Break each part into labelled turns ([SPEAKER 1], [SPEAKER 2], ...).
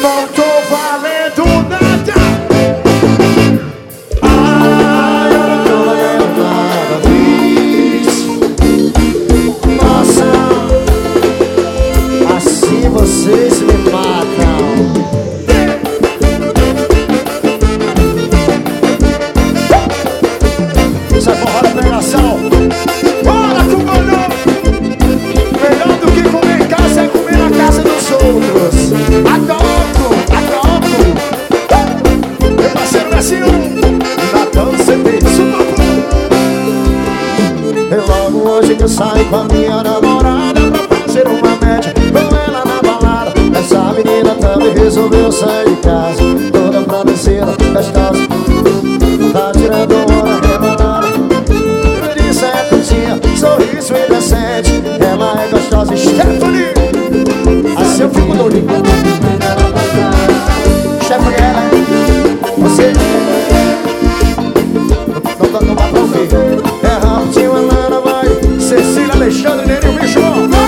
[SPEAKER 1] não tô valendo nada.
[SPEAKER 2] Ai, eu não tô valendo nada, bicho. Nossa, assim vocês me matam.
[SPEAKER 1] Isso é forró da pregação. Bora com o bolão. Melhor do que comer em casa é comer na casa dos outros. Adoro, adoro. Meu parceiro Brasil, Natão CD,
[SPEAKER 2] E logo hoje que eu saio com a minha namorada pra fazer uma média com ela na balada. Essa menina também resolveu sair de casa, toda produzida, gostosa, tá tirando hora rebolada. Isso é curtinha, sorriso indecente, ela é gostosa e Stephanie.
[SPEAKER 1] assim eu fico doido.
[SPEAKER 2] Stephanie, ela é você. Não dá pra ouvir. É rapidinho, Alana, vai.
[SPEAKER 1] Cecília, Alexandre, Nenê, o bicho.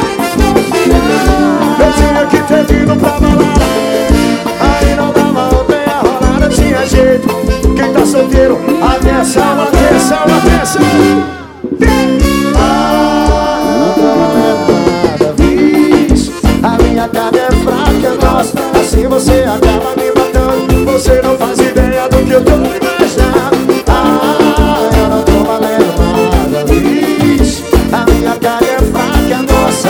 [SPEAKER 1] Eu tinha que ter vindo pra balada.
[SPEAKER 2] Aí não dava bem a rolada, tinha jeito.
[SPEAKER 1] Quem tá solteiro, atenção, atenção, atenção.
[SPEAKER 2] Não tô valendo nada, bicho. A minha carne é fraca, nossa. Assim você acaba me matando.
[SPEAKER 1] Você não faz ideia do que eu tô imaginando.
[SPEAKER 2] Eu não tô valendo nada, bicho. A minha carne é fraca, nossa.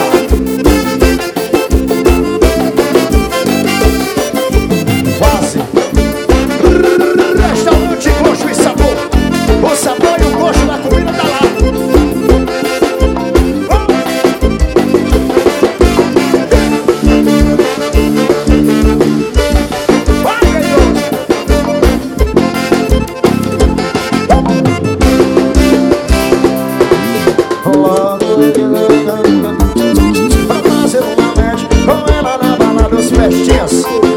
[SPEAKER 1] Quase. Restaurante Gosto e Sabor. O sabor e o gosto da comida tá lá. Vai, ganhou.
[SPEAKER 2] Pra fazer uma média com ela na balada, os festinhas.